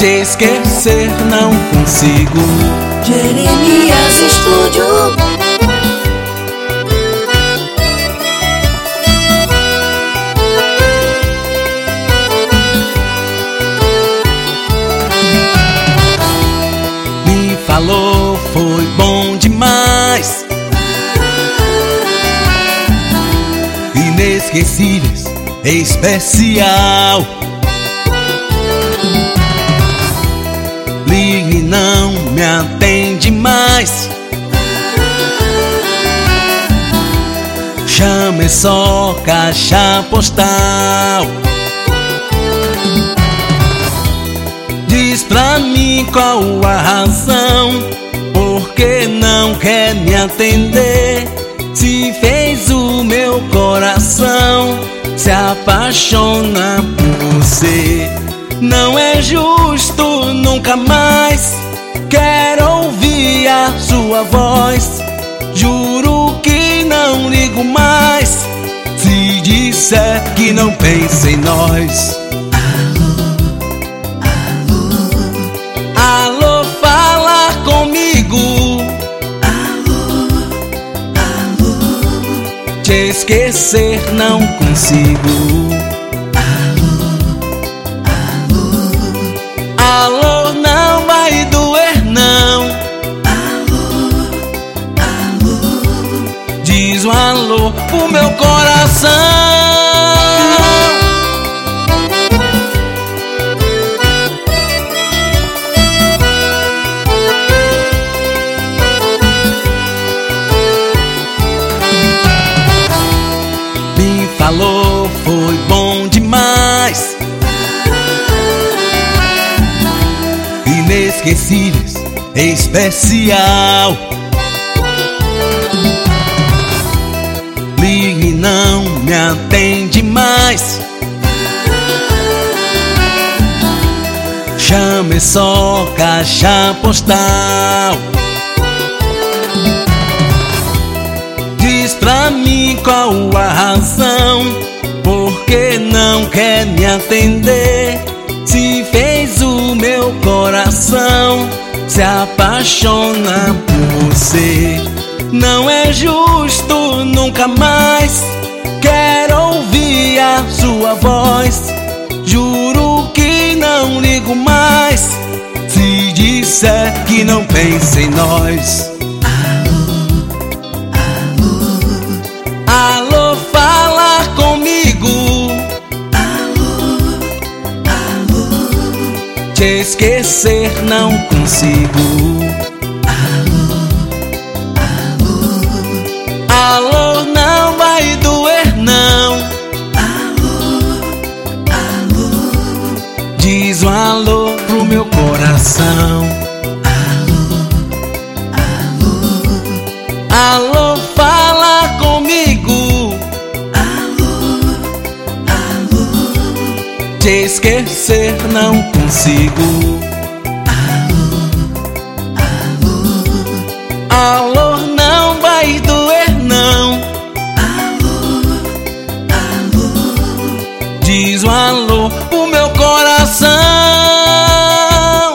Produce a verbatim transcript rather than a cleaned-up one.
te esquecer não consigo. Jeremias Estúdio. Me falou, foi bom demais, inesquecíveis, especial. Ligue e não me atende mais, chame só caixa postal. Diz pra mim qual a razão, por que não quer me atender? Se fez o meu coração se apaixona por você. Não é justo, nunca mais quero ouvir a sua voz. Juro que não ligo mais se disser que não pensa em nós. Alô, fala comigo. Alô, alô, te esquecer não consigo. Alô, não vai doer não. alô, alô, Diz um alô pro meu coração. Me falou, foi bom demais, inesquecíveis, especial. Ligue e não me atende mais, chame só caixa postal. Diz pra mim qual a razão, por que não quer me atender? Se fez o meu coração se apaixona por você. Não é justo, nunca mais quero ouvir a sua voz. Juro que não ligo mais se disser que não pensa em nós. Alô, fala comigo. Te esquecer não consigo. Alô, não vai doer não. Diz um alô pro meu coração. Alô, fala comigo. Te esquecer não consigo.